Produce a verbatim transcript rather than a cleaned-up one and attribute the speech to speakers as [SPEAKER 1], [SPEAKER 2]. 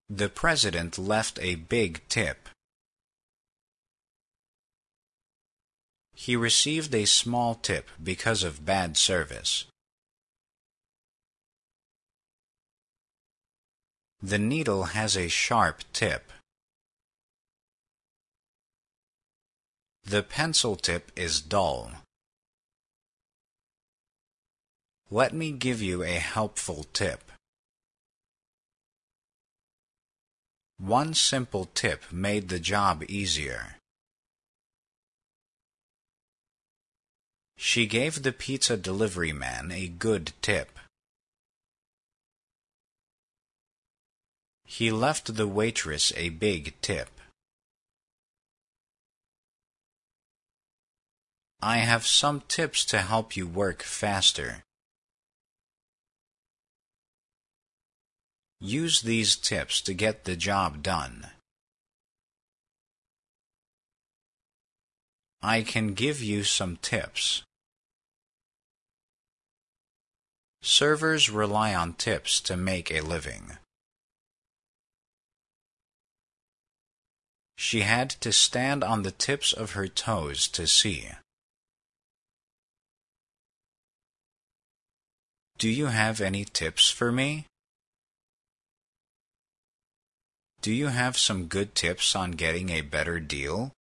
[SPEAKER 1] The president left a big tip. He received a small tip because of bad service. The needle has a sharp tip. The pencil tip is dull. Let me give you a helpful tip. One simple tip made the job easier. She gave the pizza delivery man a good tip. He left the waitress a big tip. I have some tips to help you work faster. Use these tips to get the job done. I can give you some tips. Servers rely on tips to make a living. She had to stand on the tips of her toes to see. Do you have any tips for me? Do you have some good tips on getting a better deal?